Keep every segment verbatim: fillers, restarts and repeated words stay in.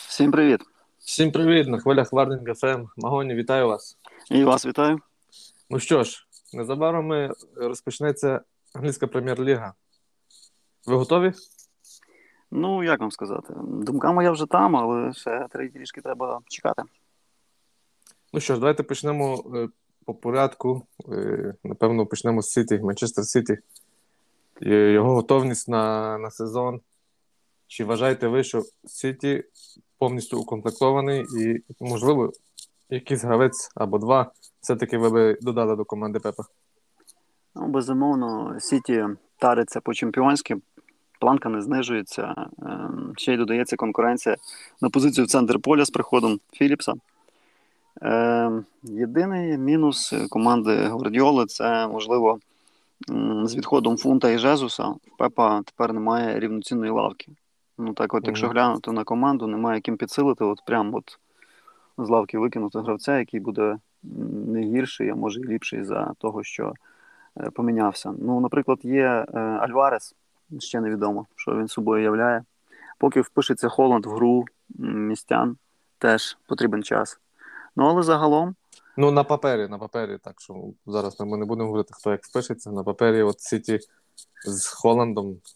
Всім привіт! Всім привіт! На хвилях Вардинг еф ем. Магоні, вітаю вас. І вас вітаю. Ну що ж, незабаром е, розпочнеться англійська прем'єр-ліга. Ви готові? Ну, як вам сказати, думка моя вже там, але ще трішки треба чекати. Ну що ж, давайте почнемо е, по порядку. Е, напевно, почнемо з Сіті, Манчестер Сіті. Е, Його готовність на, на сезон. Чи вважаєте ви, що Сіті повністю укомплектований і, можливо, якийсь гравець або два все-таки ви би додали до команди Пепа? Ну, безумовно, Сіті тариться по-чемпіонськи, планка не знижується. Ем, Ще й додається конкуренція на позицію в центр поля з приходом Філіпса. Ем, Єдиний мінус команди Гвардіоли – це, можливо, м, з відходом Фунта і Жезуса в Пепа тепер немає рівноцінної лавки. Ну так от, якщо Угу. глянути на команду, немає ким підсилити, от прям от з лавки викинути гравця, який буде м, не гірший, а може і ліпший за того, що е, помінявся. Ну, наприклад, є е, Альварес, ще невідомо, що він собою являє. Поки впишеться Холланд в гру м, містян, теж потрібен час. Ну, але загалом, Ну, на папері, на папері, так що зараз ми не будемо говорити, хто як спишеться. На папері от Сіті з Холландом, е,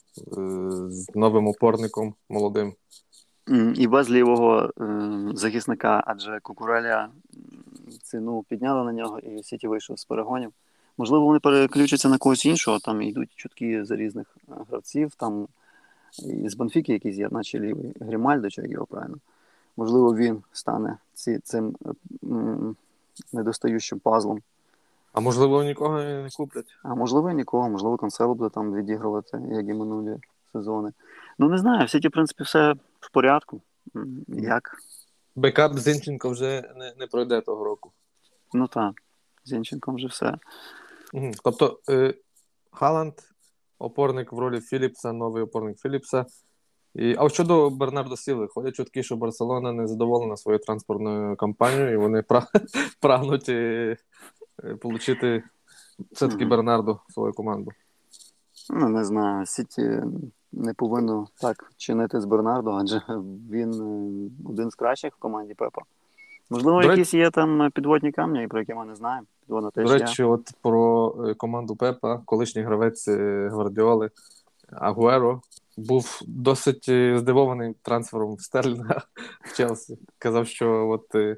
з новим опорником молодим. м, і без лівого е, захисника, адже Кукуреля м, ціну підняли на нього, і Сіті вийшов з перегонів. Можливо, вони переключаться на когось іншого, там йдуть чутки за різних е, гравців, там і з Бенфіки якийсь є, наче лівий Грімальдо, чи як його правильно. Можливо, він стане ці, цим м, недостаючим пазлом. А можливо, нікого і не куплять. А можливо, і нікого, можливо, Канцело буде там відігрувати, як і минулі сезони. Ну, не знаю, в Сіті, в принципі, все в порядку. М, Як? Бекап Зінченко вже не, не пройде того року. Ну так, з Зінченком вже все. Угу. Тобто е, Халанд, опорник в ролі Філіпса, новий опорник Філіпса. І, а щодо Бернардо Сілви, ходять чутки, що Барселона не задоволена своєю транспортною кампанією, і вони пра... прагнуть е, е, отримати все-таки Мгм. Бернардо в свою команду. Ну, не знаю, Сіті не повинно так чинити з Бернардо, адже він е, один з кращих в команді Пепа. Можливо, До речі, якісь є там підводні камні, про які ми не знаємо. Підводна до теж є. речі, от про е, команду Пепа, колишній гравець е, Гвардіоли Агуеро був досить е, здивований трансфером Стерлінга в Челсі. Казав, що от е,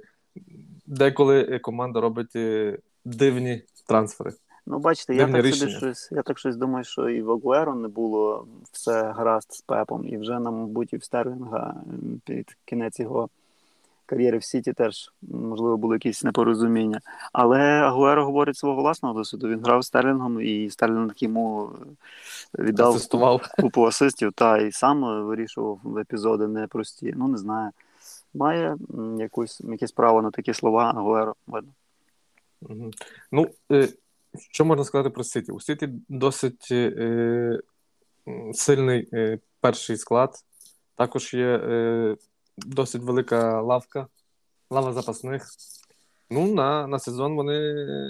деколи команда робить е, дивні трансфери, Ну, бачите, я дивні так собі рішення. щось, я так щось думаю, що і в Агуеро не було все гаразд з Пепом, і вже, нам, мабуть, і в Стерлінга м, під кінець його кар'єри в Сіті теж, можливо, були якісь непорозуміння. Але Агуеро говорить свого власного досвіду. Він грав з Стерлінгом, і Стерлінг йому віддав куп- Асистував. купу асистів, та і сам вирішував епізоди непрості. Ну, не знаю. Має м, якусь, якесь право на такі слова Агуеро, видно. Мгм. Ну, е, що можна сказати про Сіті? У Сіті досить е, м, сильний е, перший склад. Також є е, досить велика лавка, лава запасних. Ну, на, на сезон вони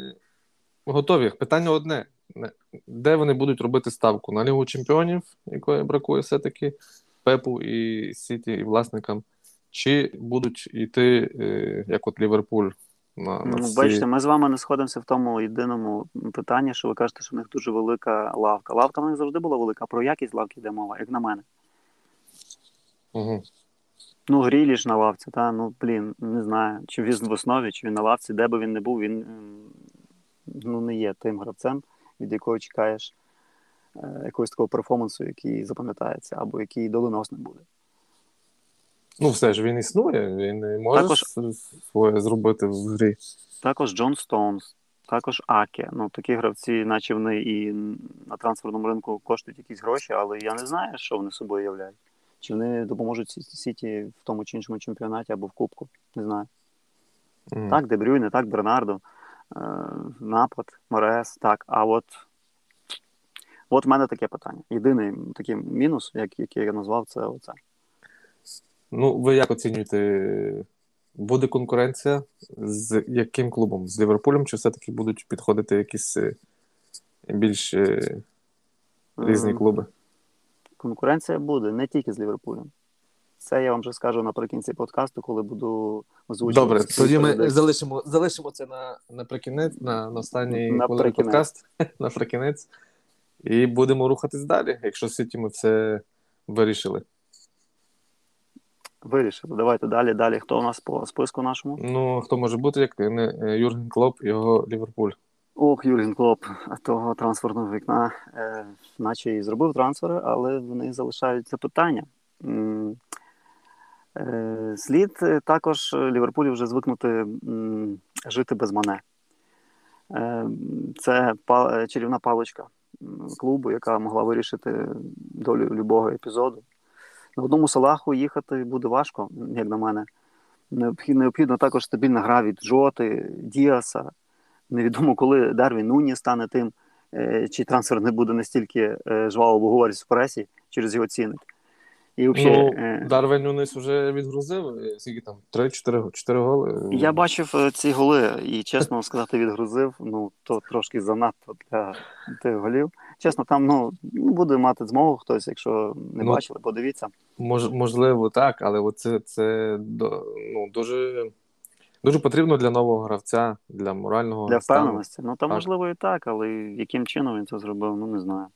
готові. Питання одне: Не- де вони будуть робити ставку? На Лігу Чемпіонів, якої бракує все-таки Пепу і Сіті, і власникам, чи будуть йти, е, як от Ліверпуль, на, на Ну, всі. бачите, ми з вами не сходимося в тому єдиному питанні, що ви кажете, що в них дуже велика лавка. Лавка в них завжди була велика, а про якість лавки йде мова, як на мене. Угу. Ну, Гріліш на лавці, та, ну, блін, не знаю, чи він в основі, чи він на лавці, де би він не був, він ем, ну, не є тим гравцем, від якого чекаєш е, якогось такого перформансу, який запам'ятається, або який доленосний буде. Ну, все ж він існує, він не може Також, с- своє зробити в грі. також Джон Стоунс, також Аке. Ну, такі гравці, наче вони і на трансферному ринку коштують якісь гроші, але я не знаю, що вони собою являють. Чи вони допоможуть Сіті в тому чи іншому чемпіонаті або в Кубку, не знаю. Мгм. Так, Де Брюйне, так, Бернардо, е, напад, Морес, так. А от, от в мене таке питання. Єдиний такий мінус, як, який я назвав, це оце. Ну, ви як оцінюєте, буде конкуренція з яким клубом? З Ліверпулем, чи все-таки будуть підходити якісь е, більш е, різні Е, клуби? Конкуренція буде не тільки з Ліверпулем. це я вам вже скажу наприкінці подкасту, коли буду озвучувати. Добре, тоді ми залишимо, залишимо це на, наприкінець, на, на останній хвилині подкаст, наприкінець, і будемо рухатись далі, якщо Сіті ми все вирішили. Вирішили. Давайте далі. Далі. Хто у нас по списку нашому? Ну, хто може бути, як не Юрген Клоп, його Ліверпуль. Ох, Юрген Клоп того трансферного вікна, е, наче і зробив трансфери, але в них залишаються питання. М- е, слід також Ліверпулю вже звикнути м- жити без Мане. Е, це па- чарівна паличка клубу, яка могла вирішити долю любого епізоду. На одному Салаху їхати буде важко, як на мене. Необхідно, необхідно також стабільна гра від Жоти, Діаса. Невідомо, коли Дарвін Нуні стане тим, чи трансфер не буде настільки жваво обговорюватися в пресі через його цінник. І взагалі, ну, е... Дарвін Нунес вже відгрузив, скільки там, три-чотири голи? Я бачив ці голи і, чесно сказати, відгрузив, ну, то трошки занадто для тих голів. Чесно, там, ну, буде мати змогу хтось, якщо не ну, бачили, подивіться. Мож, можливо, так, але оце, це ну, дуже... Дуже потрібно для нового гравця, для морального Для стану. впевненості. Ну, там, можливо, і так, але яким чином він це зробив, ну, не знаю.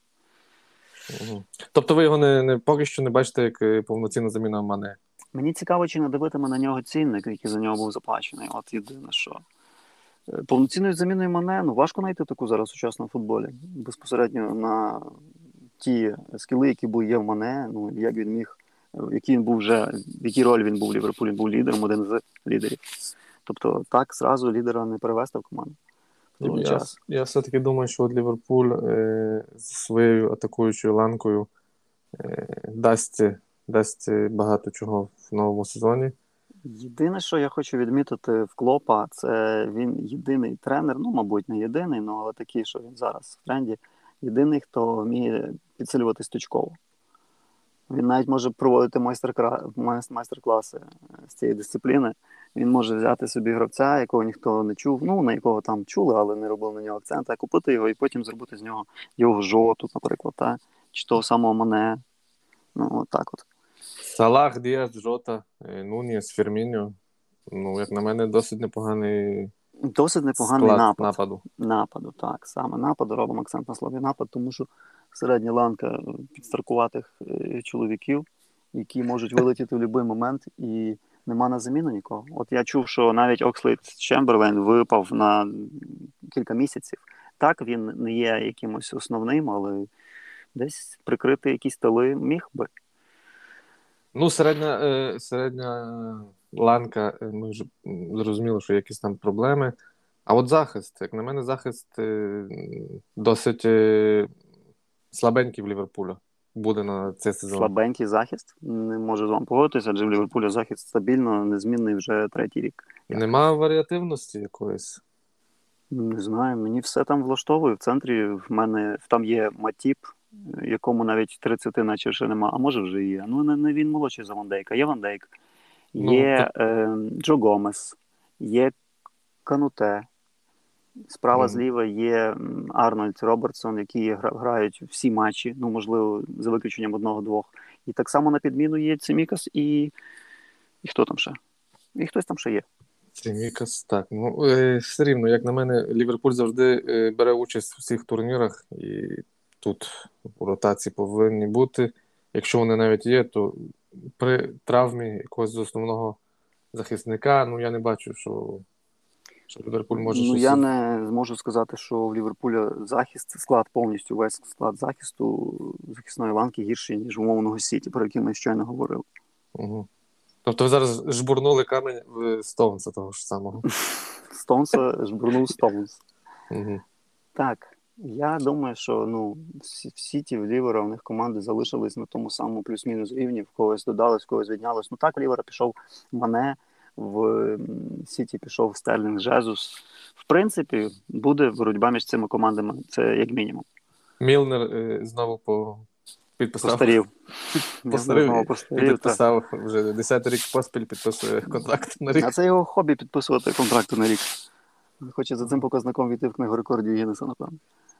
Угу. Тобто ви його не, не, поки що не бачите як повноцінна заміна Мане? Мені цікаво, чи не дивитиме на нього цінник, який за нього був заплачений. От єдине, що. Повноцінною заміною Мане, ну, важко знайти таку зараз у сучасному футболі. Безпосередньо на ті скіли, які були є в Мане, ну, як він міг, який він був вже, в якій ролі він був в Ліверпулі, він був лідером, один з лідерів. Тобто так зразу лідера не перевести в команду. Я, час. я все-таки думаю, що от Ліверпуль е, зі своєю атакуючою ланкою е, дасть, дасть багато чого в новому сезоні. Єдине, що я хочу відмітити в Клопа, це він єдиний тренер, ну, мабуть, не єдиний, ну, але такий, що він зараз в тренді, єдиний, хто вміє підсилюватись точково. Він навіть може проводити майстер-класи з цієї дисципліни. Він може взяти собі гравця, якого ніхто не чув, ну, на якого там чули, але не робили на нього акцент, а купити його і потім зробити з нього його Жоту, наприклад, та? Чи того самого Мане. Ну, от так от. Салах, Діас, Жота, Нуніс, Ферміньо. Ну, як на мене, досить непоганий Досить непоганий напад. нападу. Нападу, так. Саме нападу, робимо акцент на слові напад, тому що середня ланка підстаркуватих чоловіків, які можуть вилетіти в будь-який момент, і нема на заміну нікого. От я чув, що навіть Окслейд Чемберлейн випав на кілька місяців. Так, він не є якимось основним, але десь прикрити якісь тили міг би. Ну, середня, е, середня ланка, ми вже зрозуміли, що є якісь там проблеми. А от захист, як на мене, захист е, досить е, слабенький в Ліверпуля буде на цей сезон. Слабенький захист? Не можу з вами погодитися, адже в Ліверпуля захист стабільно, незмінний вже третій рік. Нема варіативності якоїсь? Не знаю, мені все там влаштовує. В центрі в мене там є Матіп, якому навіть тридцяти наче ще нема, а може вже є. Ну, не, не він молодший за Ван Дейка. Є Ван Дейк, є ну, е, Джо Гомес, є Кануте. Справа, mm-hmm. зліва є Арнольд, Робертсон, які грають всі матчі, ну, можливо, за виключенням одного-двох. І так само на підміну є Цимікас і... і хто там ще? І хтось там ще є. Цимікас, так. Ну, е, все рівно, як на мене, Ліверпуль завжди е, бере участь у всіх турнірах, і тут у ротації повинні бути. Якщо вони навіть є, то при травмі якогось з основного захисника, ну, я не бачу, що... Що Ліверпуль може ну, щось... я не зможу сказати, що в Ліверпуля захист, склад повністю, весь склад захисту захисної ланки гірший, ніж умовного Сіті, про який ми щойно говорили. Угу. Тобто ви зараз жбурнули камінь в Стоунса того ж самого? Стоунса жбурнув Стоунс. Угу. Так, я думаю, що ну, в Сіті, в Лівера, у них команди залишились на тому самому плюс-мінус рівні, в когось додалось, в когось віднялось. Ну так, в Лівера пішов Мане, в Сіті пішов Стерлінг, Жезус. В принципі, буде боротьба між цими командами, це як мінімум. Мілнер е, знову по... підписав. Постарів. Постарів, знову постарів, підписав та. Вже десятий рік поспіль підписує контракт на рік. А це його хобі підписувати контракти на рік. Хоче за цим показником війти в книгу рекордів Гіннеса, напевно.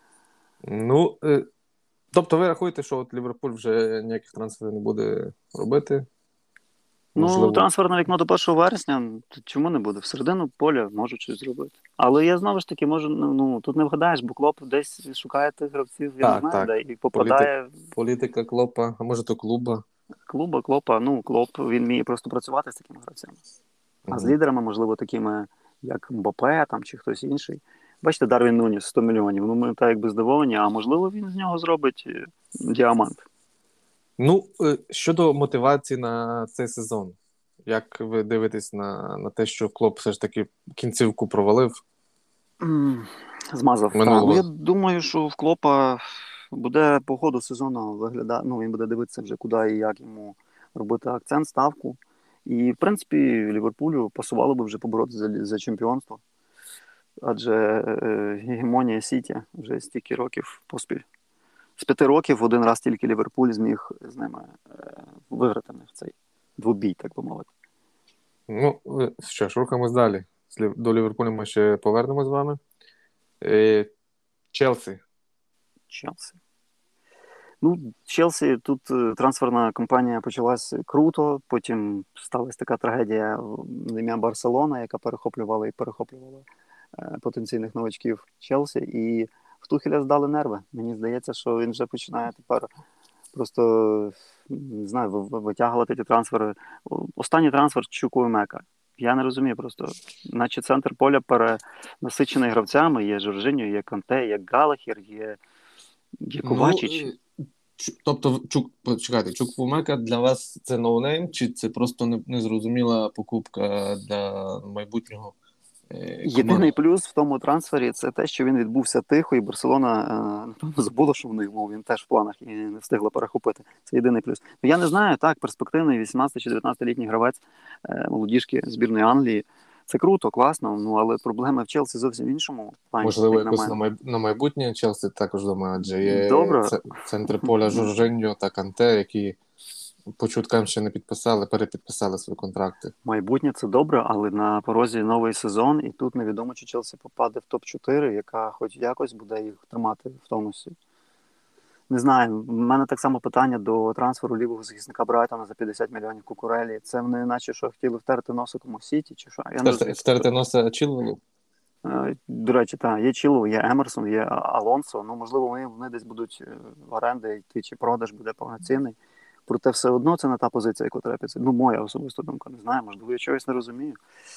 Ну, е, тобто ви рахуєте, що от Ліверпуль вже ніяких трансферів не буде робити? Ну, Можливо. трансферне вікно до першого вересня, то чому не буде? Всередину поля можуть щось зробити. Але я знову ж таки можу, ну, ну, тут не вгадаєш, бо Клоп десь шукає тих гравців, я не Так, знаю, так. де, і Політик, попадає політика Клопа, а може то клуба. клуба, Клопа. Ну, Клоп, він вміє просто працювати з такими гравцями. А з Угу. лідерами, можливо, такими, як Мбаппе там, чи хтось інший. Бачите, Дарвін Нуніс, сто мільйонів. Ну, ми так якби здивовані, а можливо, він з нього зробить е, діамант. Ну, е, щодо мотивації на цей сезон, як ви дивитесь на, на те, що Клоп все ж таки кінцівку провалив М, Змазав. Так. Ну, я минулого? думаю, що в Клопа буде по ходу сезону виглядати, ну, він буде дивитися вже, куди і як йому робити акцент, ставку. І, в принципі, Ліверпулю пасувало би вже поборотися за, за чемпіонство. Адже е, гегемонія Сіті вже стільки років поспіль. З п'яти років один раз тільки Ліверпуль зміг з ними е, виграти в них цей двобій, так би мовити. Ну, е, що ж, рухаємось далі. З Лів- До Ліверпуля ми ще повернемо з вами. Е, Челсі. Челсі. Ну, Челсі, тут е, трансферна кампанія почалась круто, потім сталася така трагедія в ім'я Барселона, яка перехоплювала і перехоплювала е, потенційних новачків Челсі. І в Тухеля здали нерви. Мені здається, що він вже починає тепер просто не знаю, ви- ви- витягувати ті трансфери. О- Останній трансфер Чукуемека. Я не розумію просто, наче центр поля перенасичений гравцями. Є Жоржиньо, є Канте, є Галахер, є, є Ну, Ковачич. е, Чу- тобто, Чук, почекайте, Чуквумека для вас це ноунейм, чи це просто не- незрозуміла покупка для майбутнього е, Єдиний команди? плюс в тому трансфері це те, що він відбувся тихо, і Барселона е, напевно забула, що в них був. Він теж в планах і не встигла перехопити. Це єдиний плюс. Ну, я не знаю, так, перспективний вісімнадцяти чи дев'ятнадцятилітній гравець е, молодіжки збірної Англії. Це круто, класно, ну але проблема в Челсі зовсім в іншому плані, Можливо, як на якось на, мене. май... на майбутнє Челсі також думаю, адже є Добре, це... центри поля Жоржиньо та Канте, які по чуткам ще не підписали, перепідписали свої контракти. майбутнє це добре, але на порозі новий сезон, і тут невідомо, чи Челсі попаде в топ чотири, яка хоч якось буде їх тримати в тонусі. Не знаю, в мене так само питання до трансферу лівого захисника Брайтона за п'ятдесят мільйонів Кукурелі. Це вони наче що хотіли втерти носиком у Сіті, чи що? Я не Втерти, розумію. втерти носа Чілвелу? Е, До речі, так, є Чілов, є Емерсон, є Алонсо. Ну, можливо, вони, вони десь будуть е, в оренди йти, чи продаж буде повноцінний. Проте все одно це не та позиція, яку треба підсилити. Ну, моя особиста думка, не знаю, можливо, я чогось не розумію.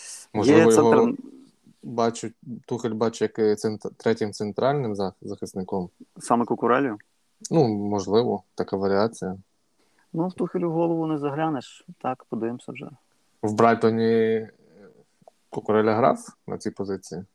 Є Можливо, центр, його бачить, Тухель бачить як цент... третім центральним зах- захисником. саме Кукурелю. Ну, можливо, така варіація. Ну, в Тухелю в голову не заглянеш. Так, подивимося вже. В Брайтоні Кукуреля грав на цій позиції.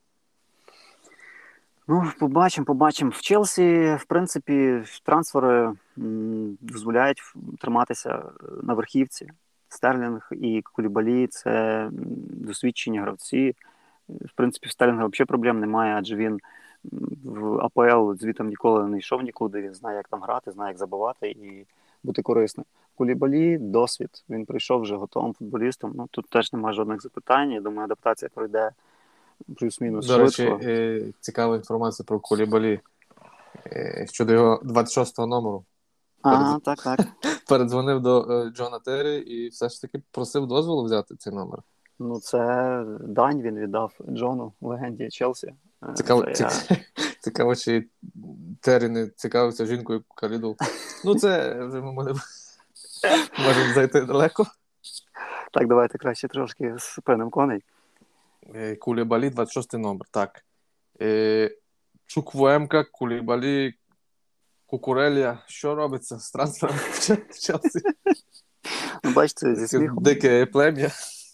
Ну, побачимо, побачимо. В Челсі, в принципі, трансфери м, дозволяють триматися на верхівці. Стерлінг і Кулібалі – це м, досвідчені гравці. В принципі, в Стерлінга взагалі проблем немає, адже він м, в АПЛ звітом ніколи не йшов нікуди. Він знає, як там грати, знає, як забивати і бути корисним. Кулібалі – досвід. Він прийшов вже готовим футболістом. Ну, тут теж немає жодних запитань. Я думаю, адаптація пройде плюс-мінус До речі, швидко. е, цікава інформація про Кулібалі е, щодо його двадцять шостого номеру. А, так, так. Передзвонив до е, Джона Террі і все ж таки просив дозволу взяти цей номер. Ну, це дань він віддав Джону, легенді Челсі. Е, Цікаво, це цік... я... цікаво, чи Террі не цікавився жінкою Каліду. Ну, це вже ми можемо, можемо зайти далеко. Так, давайте краще трошки спинимо коней. Е, Кулібалі, двадцять шостий номер, так. Е, Чуквуемка, Кулібалі, Кукурелія. Що робиться з трансфером в Челсі? Ну, бачите, зі сміхом. Дике плем'я.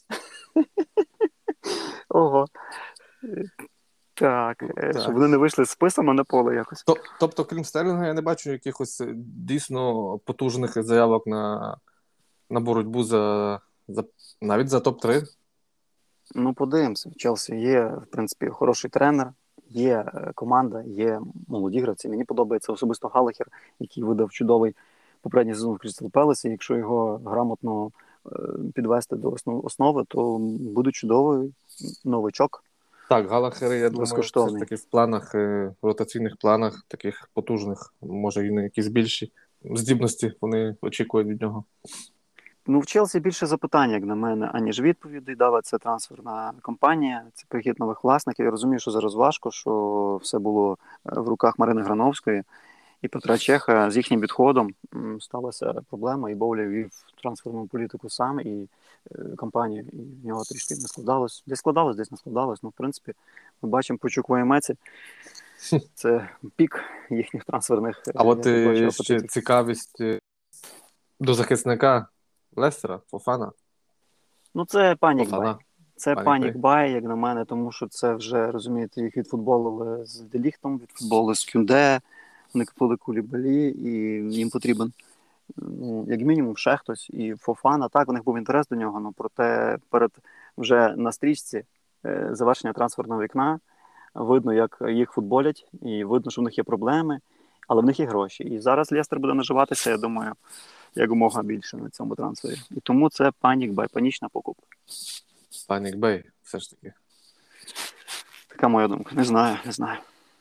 Ого. Так, е, Так. щоб вони не вийшли з списами на поле якось. Тобто, крім Стерлінга, я не бачу якихось дійсно потужних заявок на, на боротьбу за, за навіть за топ три. Ну, подивимося. В Челсі є, в принципі, хороший тренер, є е, команда, є молоді гравці. Мені подобається особисто Галахер, який видав чудовий попередній сезон в Крістал Пелесі. Якщо його грамотно е, підвести до основ, основи, то буде чудовий новичок. Так, Галахери, я думаю, все ж Безкоштовний. таки в планах, е, в ротаційних планах, таких потужних, може і не якісь більші здібності вони очікують від нього. Ну, в Челсі більше запитань, як на мене, аніж відповідей. Дала це трансферна компанія, це прихід нових власників. Я розумію, що зараз важко, що все було в руках Марини Грановської і Петра Чеха. З їхнім відходом сталася проблема, і Боуля вів трансферну політику сам і е, компанію, і в нього трішки не складалось. Десь складалось, десь не складалось. Ну, в принципі, ми бачимо по Чуку і Меці. Це пік їхніх трансферних. А от е, ще цікавість до захисника Лестера, Фофана. Ну, це панік бай. Фофана. Це Панік панік бай. бай, як на мене, тому що це вже, розумієте, їх відфутболили з Деліхтом, відфутболили з Кюнде, вони купили Кулібалі, і їм потрібен, ну, як мінімум, ще хтось. І Фофана, так, у них був інтерес до нього, але проте перед вже на стрічці е, завершення трансферного вікна видно, як їх футболять, і видно, що в них є проблеми, але в них є гроші. І зараз Лестер буде наживатися, я думаю, якомога більше на цьому трансфері. І тому це панік бай, панічна покупка. Панік Бей, все ж таки. Така моя думка. Не знаю, не знаю.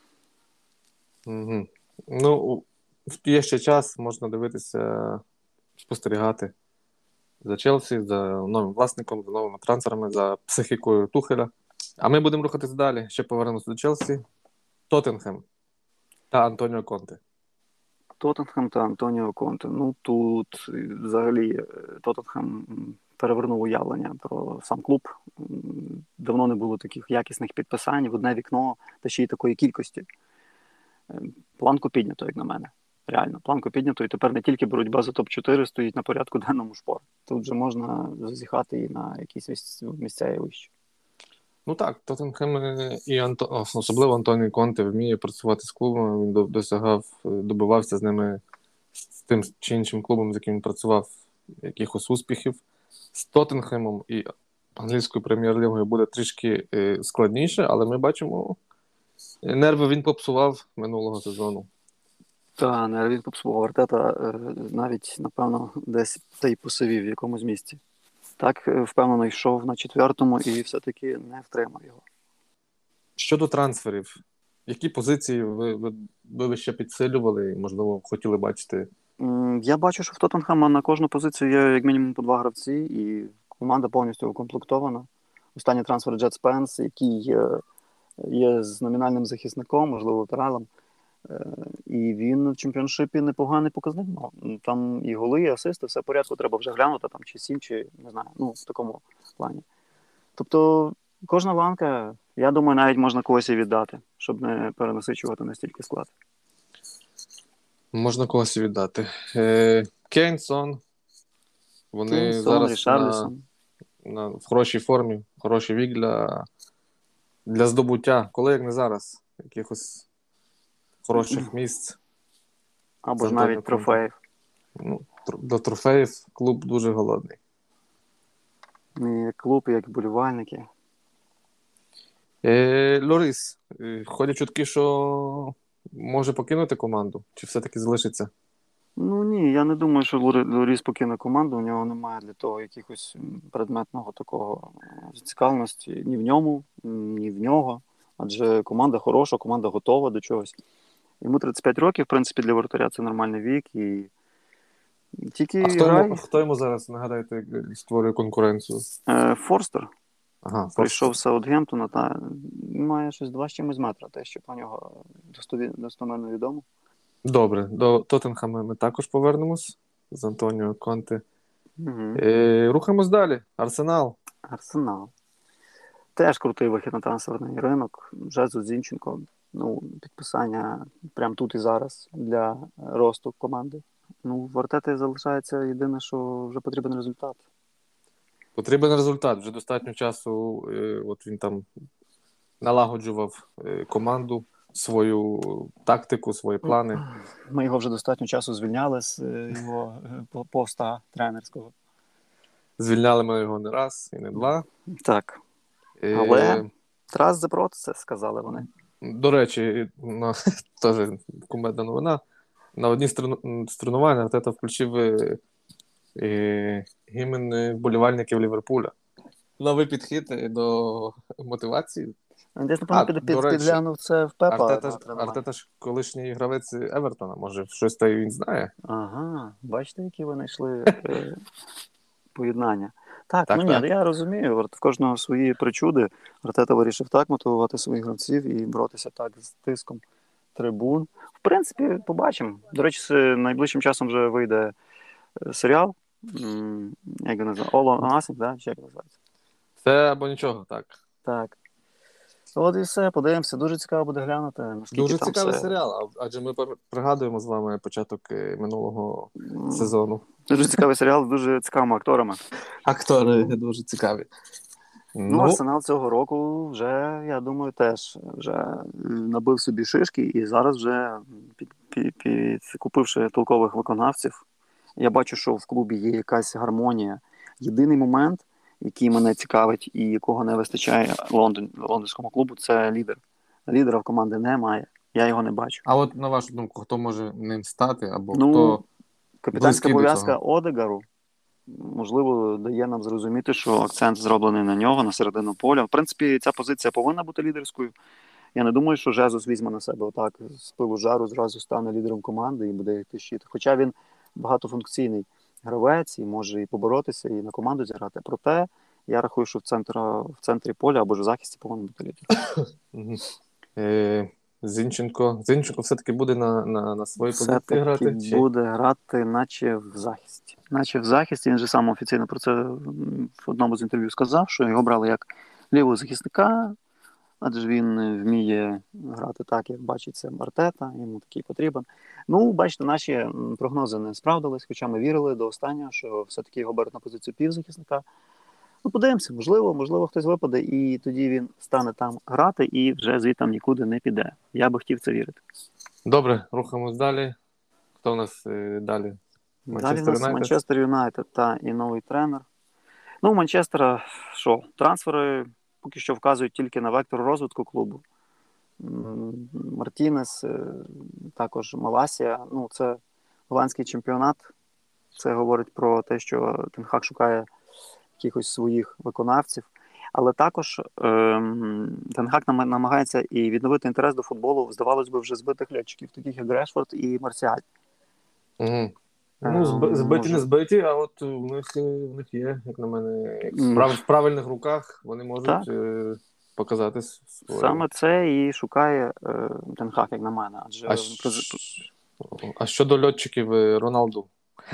Угу. Ну, є ще час, можна дивитися, спостерігати за Челсі, за новим власником, за новими трансферами, за психікою Тухеля. А ми будемо рухатись далі. Ще повернемося до Челсі. Тоттенхем та Антоніо Конте. Тоттенхем та Антоніо Конте. Ну, тут взагалі Тоттенхем перевернув уявлення про сам клуб. Давно не було таких якісних підписань в одне вікно, та ще й такої кількості. Планку піднято, як на мене. Реально, планку піднято, і тепер не тільки боротьба за топ чотири стоїть на порядку денному шпору. Тут вже можна зазіхати і на якісь місця і вище. Ну так, Тоттенхем і Анто... особливо Антоніо Конте вміє працювати з клубом, він досягав, добивався з ними, з тим чи іншим клубом, з яким він працював, якихось успіхів. З Тоттенхемом і англійською прем'єр-лігою буде трішки складніше, але ми бачимо, нерви він попсував минулого сезону. Та, нерви він попсував. Артета навіть, напевно, десь та й посивів в якомусь місці. Так, впевнено, йшов на четвертому і все-таки не втримав його. Щодо трансферів, які позиції ви, ви, ви ще підсилювали і, можливо, хотіли бачити? Я бачу, що в Тоттенхема на кожну позицію є як мінімум по два гравці, і команда повністю укомплектована. Останній трансфер Джет Спенс, який є, є з номінальним захисником, можливо, латералом. І він в чемпіоншипі непоганий показник. Ну, там і голи, і асисти, все в порядку, треба вже глянути, там чи сім, чи не знаю, ну, в такому плані. Тобто, кожна ланка, я думаю, навіть можна когось і віддати, щоб не перенасичувати настільки склад. Можна когось і віддати. Е, Кейн, Сон, вони Кейн, Сон, зараз на, на, в хорошій формі, хороший вік для, для здобуття, коли як не зараз, якихось хороших місць. Або ж навіть трофеїв. Ну, до трофеїв клуб дуже голодний. І клуб, як вболівальники. Е, Лоріс, е, ходять чутки, що може покинути команду? Чи все-таки залишиться? Ну ні, я не думаю, що Лоріс покине команду, у нього немає для того якихось предметного такого зацікавленості ні в ньому, ні в нього. Адже команда хороша, команда готова до чогось. Йому тридцять п'ять років, в принципі, для воротаря це нормальний вік. І тільки а хто, грай... йому, хто йому зараз, нагадайте, створює конкуренцію? Е, Форстер. Ага, прийшов з Саутгемптона, та має щось два з чимось метра, те, що про нього достоменно відомо. Добре, до Тоттенхема ми також повернемось з Антоніо Конте. Угу. Е, рухаємось далі. Арсенал. Арсенал. Теж крутий вихід на трансферний ринок. Жезус, Зінченко. Ну, підписання прямо тут і зараз для росту команди. Ну, в Артети залишається єдине, що вже потрібен результат. Потрібен результат. Вже достатньо часу е, от він там налагоджував е, команду, свою тактику, свої плани. Ми його вже достатньо часу звільняли з його поста тренерського. Звільняли ми його не раз і не два. Так. Е, Але trust the process, сказали вони. До речі, на, теж кумедна новина. На одній з тренувань Артета включив е, е, гімн вболівальників Ліверпуля. Новий підхід до мотивації. Десь, напевно, під, під, підглянув це в Пепа. Артета ж, Артета ж колишній гравець Евертона. Може, щось та й він знає. Ага, бачите, які вони йшли поєднання. Так, Так, ну ні, так. я розумію, в кожного свої причуди. Артета вирішив так мотивувати своїх гравців і боротися так з тиском трибун. В принципі, побачимо. До речі, с- найближчим часом вже вийде е, серіал. М, Як він називається? All or Nothing, да? Чи як називається? Це або нічого, так. Так. От і все, подивимося. Дуже цікаво буде глянути, наскільки Дуже там цікавий все. серіал, а- адже ми пер- пригадуємо з вами початок е, минулого м, сезону. Дуже цікавий серіал з дуже цікавими акторами. Актори дуже цікаві. Ну, Ну, Арсенал цього року вже, я думаю, теж вже е, набив собі шишки і зараз вже під, під, під, купивши толкових виконавців, я бачу, що в клубі є якась гармонія. Єдиний момент, який мене цікавить і якого не вистачає Лондон, лондонському клубу, це лідер. Лідера в команди немає, я його не бачу. а от на вашу думку, хто може ним стати, або Ну, хто капітанська близький до пов'язка цього? Одегару, можливо, дає нам зрозуміти, що акцент зроблений на нього, на середину поля. В принципі, ця позиція повинна бути лідерською. Я не думаю, що Жезус візьме на себе отак з пилу жару, зразу стане лідером команди і буде йти щит. Хоча він багатофункційний гравець і може і поборотися, і на команду зіграти. Проте я рахую, що в центрі, в центрі поля або ж в захисті повинен бути лідер. Мгм. Е, Зінченко. Зінченко все-таки буде на, на, на своїй позиції Все-таки грати? Чи... буде грати, наче в захисті. Наче в захисті. Він же сам офіційно про це м, в одному з інтерв'ю сказав, що його брали як лівого захисника, адже він вміє грати так, як бачиться Артета, йому такий потрібен. Ну, бачите, наші м, прогнози не справдились, хоча ми вірили до останнього, що все-таки його беруть на позицію півзахисника. Ну, подивимося, можливо, можливо, хтось випаде, і тоді він стане там грати і вже звідти нікуди не піде. Я би хотів це вірити. Добре, рухаємось далі. Хто у нас е, далі? Далі в Манчестер нас Юнайтед? Манчестер Юнайтед та і новий тренер. Ну, у Манчестера що? Трансфери поки що вказують тільки на вектор розвитку клубу. М, Мартінес, е, також Маласія. Ну, це голландський чемпіонат. Це говорить про те, що Тен Хаг шукає якихось своїх виконавців. Але також ем, Тен Хаг нам- намагається і відновити інтерес до футболу, здавалось би, вже збитих льотчиків, таких як Грешфорд і Марсіаль. Угу. Ну, Ем, зб- збиті, може... не збиті, а от у них, е, у них є, як на мене, як в, м, прав... в правильних руках вони можуть Так, е... показати с- свою. саме це і шукає е, Тен Хаг, як на мене. Адже А, щ... а щодо льотчиків е, Роналду?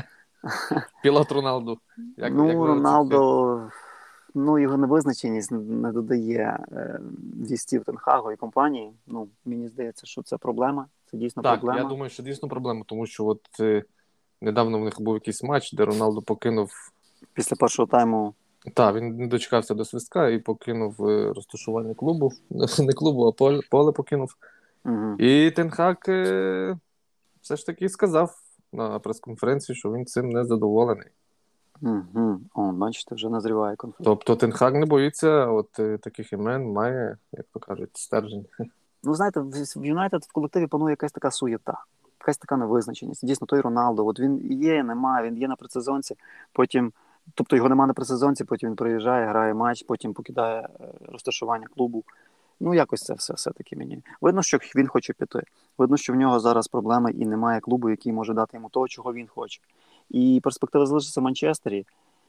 Пілот Роналду. Як, ну, як ви Роналдо, ну, його невизначеність не додає е, вістів Тен Хагу і компанії. Ну, мені здається, що це проблема. Це дійсно Так, проблема. я думаю, що дійсно проблема, тому що от е, недавно в них був якийсь матч, де Роналду покинув. Після першого тайму. Так, він не дочекався до свистка і покинув е, розташування клубу. Не клубу, а поле, поле покинув. Угу. І Тен Хаг е, все ж таки сказав на прес-конференції, що він цим не задоволений. Угу. О, бачите, вже назріває конфлікт. Тобто Тен Хаг не боїться от е, таких імен, має, як то кажуть, стержень. Ну, знаєте, в в Юнайтед в колективі панує якась така суєта, якась така невизначеність. Дійсно, той Роналдо, от він є, немає, він є на предсезонці, потім, тобто його немає на предсезонці, потім він приїжджає, грає матч, потім покидає е, розташування клубу. Ну, якось це все все-таки мені. Видно, що він хоче піти. Видно, що в нього зараз проблеми і немає клубу, який може дати йому того, чого він хоче. І перспектива залишитися в Манчестері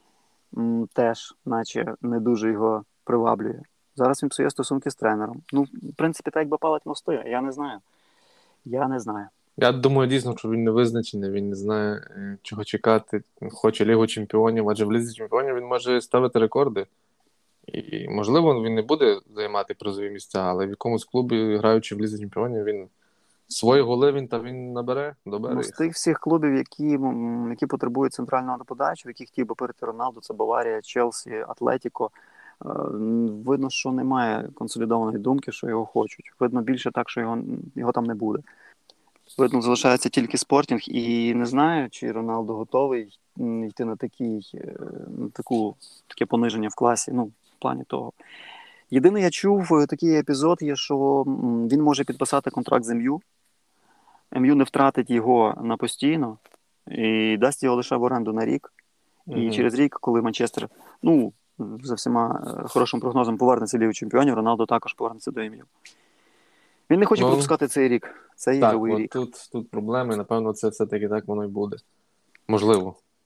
м, теж, наче, не дуже його приваблює. Зараз він псує стосунки з тренером. Ну, в принципі, так якби палить мости, я не знаю. Я не знаю. Я думаю, дійсно, що він не визначений, він не знає, е, чого чекати. Хоче Лігу Чемпіонів, адже в Лізі Чемпіонів він може ставити рекорди. І, можливо, він не буде займати призові місця, але в якомусь клубі, граючи в Лізі Чемпіонів, він свої голи він та він набере, добере Ну, з їх. тих всіх клубів, які, м, які потребують центрального нападача, в яких хотів би перейти Роналду, це Баварія, Челсі, Атлетіко. Е, Видно, що немає консолідованої думки, що його хочуть. Видно більше так, що його, його там не буде. Видно, залишається тільки Спортінг, і не знаю, чи Роналдо готовий м, йти на такий, е, на таку, таке пониження в класі, ну, в плані того. Єдине, я чув, е, такий епізод є, що м, він може підписати контракт з ем-ю. ем-ю не втратить його на постійно і дасть його лише в оренду на рік. І Угу. через рік, коли Манчестер, ну, за всіма е, хорошим прогнозом повернеться в Лігу Чемпіонів, Роналдо також повернеться до ем-ю. Він не хоче Ну, пропускати цей рік. Це так, ігровий от рік. тут, тут проблеми, напевно, це все-таки так воно і буде. Можливо.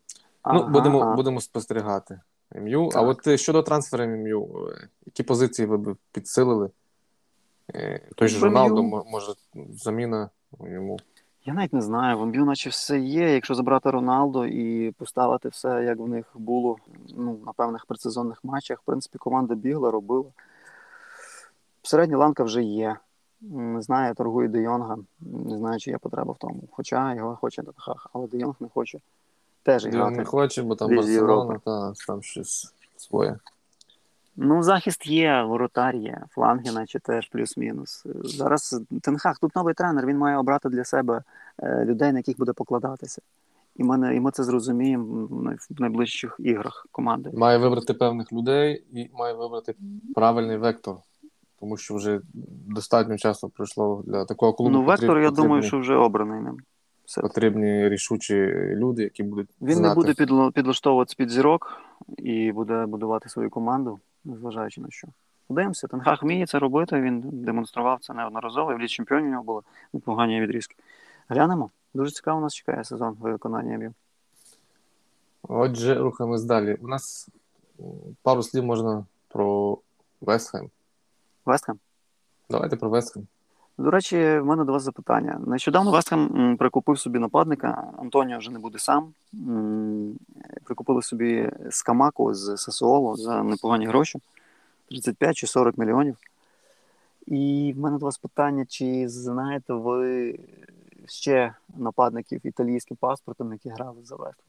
Ну, Ага, будемо, ага. будемо спостерігати. МЮ. А Так. от е, щодо трансферу МЮ, е, які позиції ви б підсилили? Е, Той же В Роналдо, МЮ, мо- може, заміна йому. я навіть не знаю, в МЮ наче все є. Якщо забрати Роналдо і поставити все, як в них було ну, на певних предсезонних матчах, в принципі, команда бігла, робила. Середня ланка вже є. Не знаю, торгує Де Йонга. Не знаю, чи є потреба в тому. Хоча його хоче Тен Хаг, але Де Йонг не хоче теж Де Йонг не грати хоче, бо в там Лізі Європи. Барселона, та там щось своє. Ну, захист є, воротар є, фланги, наче теж плюс-мінус. Зараз Тен Хаг, тут новий тренер, він має обрати для себе е, людей, на яких буде покладатися. І ми, і ми це зрозуміємо в най- в найближчих іграх команди. Має вибрати певних людей і має вибрати правильний вектор. Тому що вже достатньо часу пройшло для такого клубу. Ну, Вектор, я думаю, потрібні, що вже обраний ним. Все. потрібні рішучі люди, які будуть Він не знати. буде підл- підлаштовуватися під зірок і буде будувати свою команду, незважаючи на що. Подивимося, Тен Хаг вміє це робити, він демонстрував це неодноразово, і в Лізі Чемпіонів у нього були непогані відрізки. Глянемо. Дуже цікаво нас чекає сезон виконання МЮ. Отже, рухаємось далі. У нас м, пару слів можна про Вестхем. Вестхем? Давайте про Вестхем. До речі, в мене до вас запитання. Нещодавно Вестхем прикупив собі нападника, Антоніо вже не буде сам. М, Прикупили собі Скамаку з Сасуоло за непогані гроші, тридцять п'ять чи сорок мільйонів. І в мене до вас питання, чи знаєте ви ще нападників італійським паспортом, які грали за Вестхем?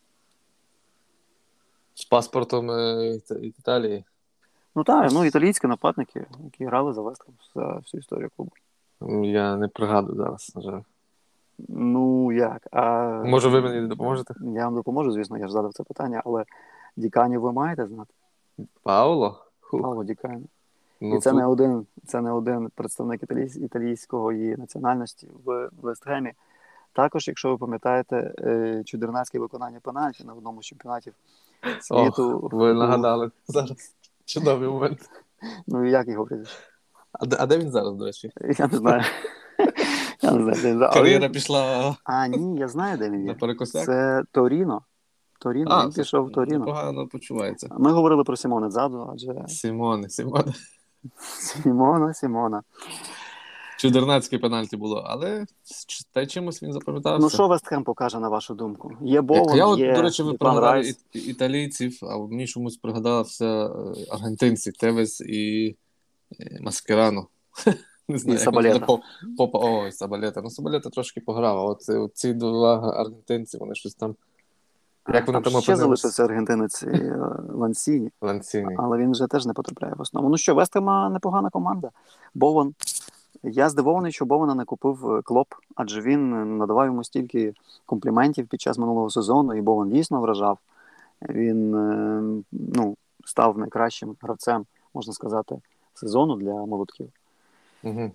З паспортом е, Іта- Італії. Ну так, ну італійські нападники, які грали за Вестхем за всю історію клубу. М, Я не пригадую зараз, на жаль. Ну як? А... Може, ви мені допоможете? Я вам допоможу, звісно, я ж задав це питання, але Діканів ви маєте знати? Пауло? Хух. Павло Дікані. Ну, І це тут... не один, це не один представник італійсь, італійської національності в Вестгемі. Також, якщо ви пам'ятаєте, е, чудернацьке виконання пенальті на одному з чемпіонатів світу. Ох, ви у- нагадали зараз. Чудовий момент. Ну, як його прізвище? А де, а де він зараз, до речі? Я не знаю. Я не знаю, де він зараз. Але Кар'єра він- пішла А, ні, я знаю, де він на є. перекосяк? Це Торіно. Торіно, А, він це пішов в Торіно. непогано почувається. Ми говорили про Сімоне Дзаду, адже Сімоне, Сімоне. Сімона, Сімона. Чудернацьке пенальті було, але ч- та й чимось він запам'ятався. Ну, що Вестхем покаже, на вашу думку? Є Як- Боун, я, от, є до речі, ви Деклан пригадали Райс. і- італійців, а мені чомусь пригадався е, аргентинці Тевес і е, Маскерано. Не знаю, І як вони Сабалета. по, по, ой, Сабалета. Ну, Сабалета трошки пограв, а от, от ці два аргентинці, вони щось там. Як вони Там там ще опинились? залишився аргентинець е, Лансіні, Ланціні. але він вже теж не потрапляє в основу. Ну що, Вестхема непогана команда. Бован. Я здивований, що Бована не купив е, Клоп, адже він надавав йому стільки компліментів під час минулого сезону, і Бован дійсно вражав. Він е, ну, став найкращим гравцем, можна сказати, сезону для молодків. Угу.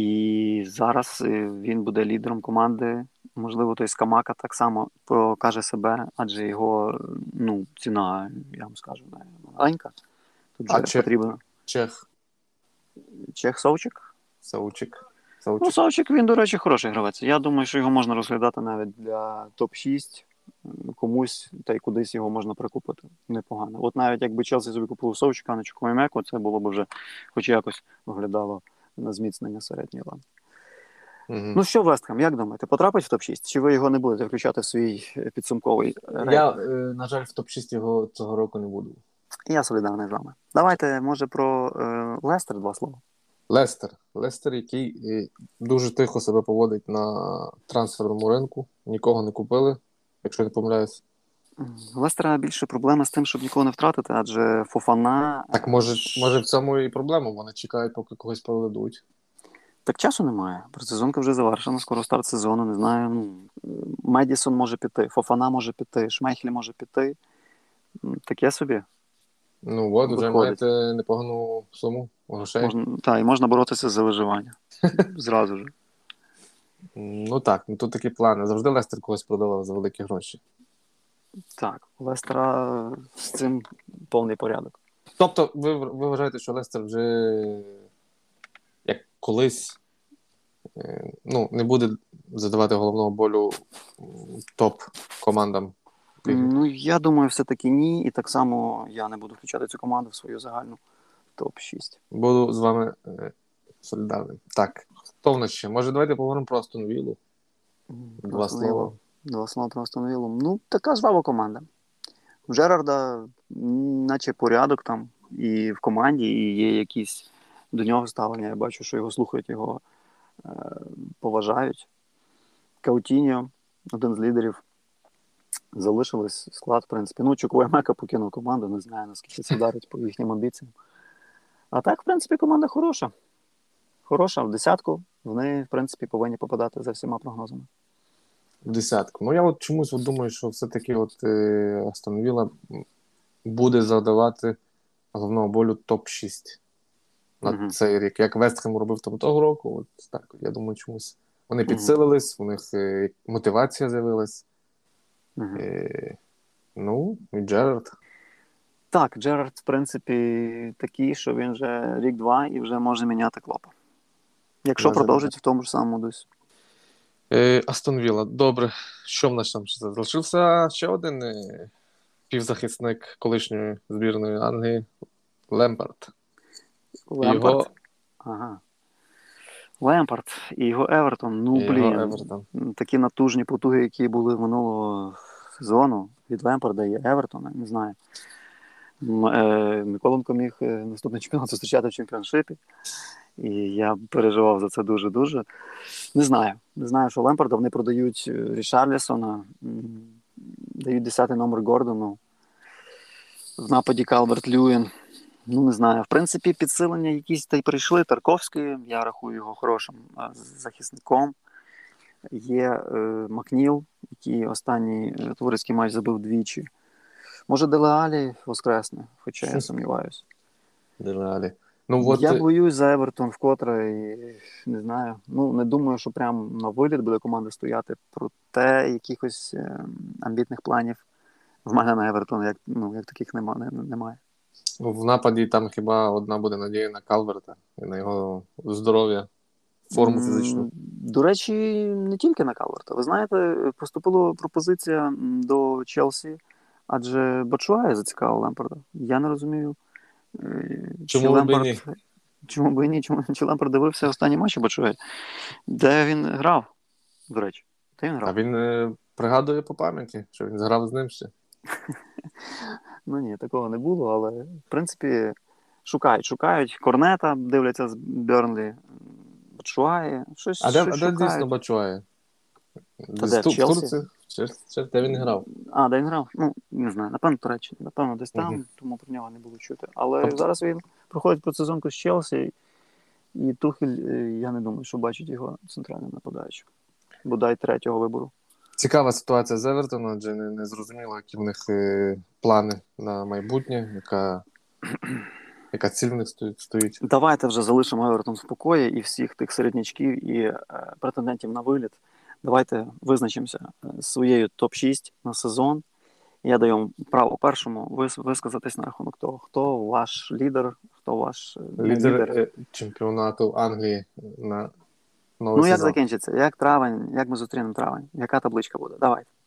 І зараз е, він буде лідером команди. Можливо, той Скамака так само покаже себе, адже його ну, ціна, я вам скажу, не маленька. Тут А вже Че- потрібно Чех, Чех Совчик. Саучик. Ну, Саучик. Совчик, він, до речі, хороший гравець. Я думаю, що його можна розглядати навіть для топ шість. Комусь та й кудись його можна прикупити. Непогано. От навіть якби Челсі собі купив Совчика на Чукомемеку, це було б вже хоч якось виглядало на зміцнення середньої ланки. Угу. Ну що, Вестхем, як думаєте, потрапить в топ шість? Чи ви його не будете включати в свій е, підсумковий рейтинг? Я, е, на жаль, в топ шість його цього року не буду. Я солідарний з вами. Давайте, може, про е, Лестер два слова. Лестер. Лестер, який е, дуже тихо себе поводить на трансферному ринку. Нікого не купили, якщо не помиляюсь. У Лестера більше проблема з тим, щоб нікого не втратити, адже Фофана... Так може, може в цьому і проблема. Вони чекають, поки когось проведуть. Так часу немає. Предсезонка вже завершена, скоро старт сезону, не знаю. Ну, Медісон може піти, Фофана може піти, Шмейхель може піти. М, Таке собі. Ну от, вже Виходить. маєте непогану суму грошей. Можна, та, і можна боротися за виживання. Зразу ж. Ну так, ну тут такі плани. Завжди Лестер когось продавав за великі гроші. Так, у Лестера з цим повний порядок. Тобто, ви, ви вважаєте, що Лестер вже як колись е, ну, не буде задавати головного болю м, топ-командам Ну, я думаю, все-таки ні. І так само я не буду включати цю команду в свою загальну топ шість. Буду з вами е, солідарним. Так, хто в нас ще? Може, давайте поговоримо про Астон Віллу? Два Астон Вілла. слова. Два слова про Астон Віллу. Ну, така жвава команда. У Джерарда наче порядок там і в команді, і є якісь до нього ставлення. Я бачу, що його слухають, його е, поважають. Каутіньо, один з лідерів. Залишилось склад, в принципі. Ну, Чуквуемека покинув команду, не знаю, наскільки це вдарить по їхнім амбіціям. А так, в принципі, команда хороша. Хороша, в десятку. Вони, в принципі, повинні попадати за всіма прогнозами. В десятку. Ну, я от чомусь от думаю, що все-таки от е, Астон Вілла буде завдавати головного болю топ шість на Угу. цей рік. Як Вестхем робив там того року, от так, я думаю, чомусь вони Угу. підсилились, у них е, мотивація з'явилась. Угу. Е, ну, і Джерард. Так, Джерард, в принципі, такий, що він вже рік-два і вже може міняти Клопа. Якщо Може продовжить в тому ж самому дусі. Е, Астон Вілла. Добре. Що в нас там ще залишився? Ще один е, півзахисник колишньої збірної Англії Лемпард. Лемпард. Його... Ага. Лемпард і його Евертон. Ну, і блін. Його Евертон. Такі натужні потуги, які були минулого сезону від Лемпарда і Евертона, не знаю. Миколенко міг наступний чемпіонат зустрічати в чемпіоншипі. І я переживав за це дуже-дуже. Не знаю. Не знаю, що Лемпарда вони продають Рішарлісона, дають десятий номер Гордону. В нападі Калверт Льюін. Ну, не знаю. В принципі, підсилення якісь та й прийшли. Тарковський, я рахую його хорошим захисником. Є е, Макніл, який останній товариський матч забив двічі. Може, Деле Аллі воскресне, хоча я сумніваюся. Деле Аллі. Ну, от... Я боюсь за Евертон вкотре і не знаю. Ну, не думаю, що прям на виліт буде команда стояти. Проте якихось е, амбітних планів в мене на Евертон як, ну, як таких немає. немає. В нападі там хіба одна буде надія на Калверта і на його здоров'я, форму фізичну. До речі, не тільки на Калверта. Ви знаєте, поступила пропозиція до Челсі, адже Бачуає зацікавив Лемпарда. Я не розумію, Чому чи Лемпард... ні? Чому би і ні? Чому... Чи Лемпард дивився останні матчі Бачуає? Де він грав, до речі? Де він грав? А він е, пригадує по пам'яті, що він зграв з ним ще. Ну ні, такого не було, але в принципі шукають, шукають. Корнета дивляться з Бернлі, Бачуає, щось, а де, щось а де шукають. дійсно Бачуає? Та де, в в Челсі? Турції? Чи, чи, де він грав? А, де він грав? Ну, не знаю, напевно, Туреччині, напевно, десь там, Угу. тому про нього не було чути. Але Тобто... зараз він проходить предсезонку з Челсі, і Тухель, я не думаю, що бачить його центральним нападаючим. Бодай третього вибору. Цікава ситуація з Евертоном, адже не, не зрозуміло, які в них е, плани на майбутнє, яка, яка ціль в них стоїть, стоїть. Давайте вже залишимо Евертон в спокої і всіх тих середнячків і е, претендентів на виліт. Давайте визначимося з своєю топ шість на сезон. Я даю вам право першому вис- висказатись на рахунок того, хто ваш лідер, хто ваш Лідер, лідер. е, чемпіонату Англії на новий Ну, сезон. як закінчиться? Як травень? Як ми зустрінемо травень? Яка табличка буде? Давайте.